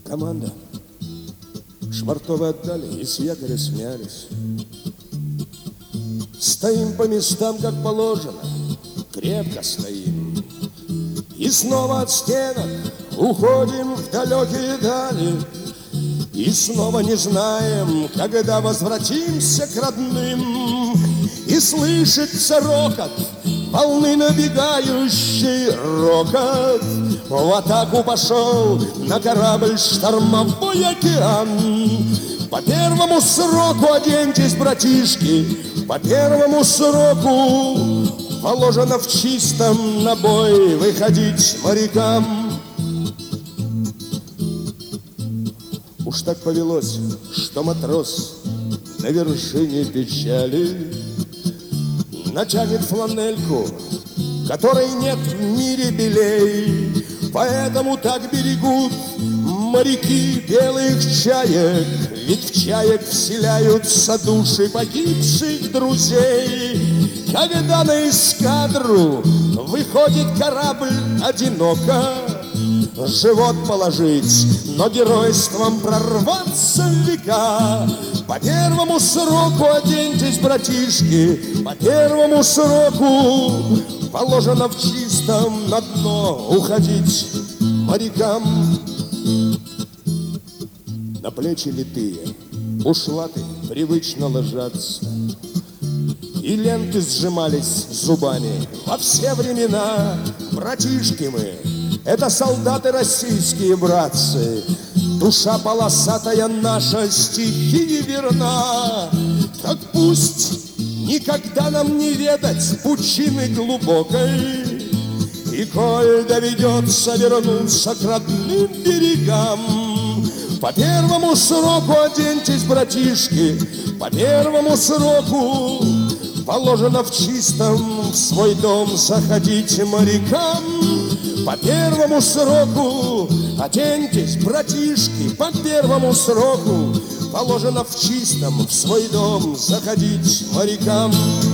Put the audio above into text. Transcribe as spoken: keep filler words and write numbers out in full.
Команда. Швартовы отдали и с якоря смялись. Стоим по местам, как положено, крепко стоим. И снова от стенок уходим в далекие дали. И снова не знаем, когда возвратимся к родным. И слышится рокот волны набегающей, рокот. В атаку пошел на корабль штормовой океан. По первому сроку оденьтесь, братишки, по первому сроку положено в чистом на бой выходить морякам. Уж так повелось, что матрос на вершине печали натянет фланельку, которой нет в мире белей. Поэтому так берегут моряки белых чаек, ведь в чаек вселяются души погибших друзей. Когда на эскадру выходит корабль одиноко, живот положить, но геройством прорваться в века. По первому сроку оденьтесь, братишки, по первому сроку положено в чистом на дно уходить морякам. На плечи литые бушлаты привычно ложатся, и ленты сжимались зубами во все времена. Братишки мы, это солдаты российские, братцы, душа полосатая наша стихии верна. Так пусть никогда нам не ведать пучины глубокой, и коль доведется вернуться к родным берегам, по первому сроку оденьтесь, братишки, по первому сроку положено в чистом в свой дом заходить морякам. По первому сроку оденьтесь, братишки, по первому сроку положено в чистом в свой дом заходить морякам.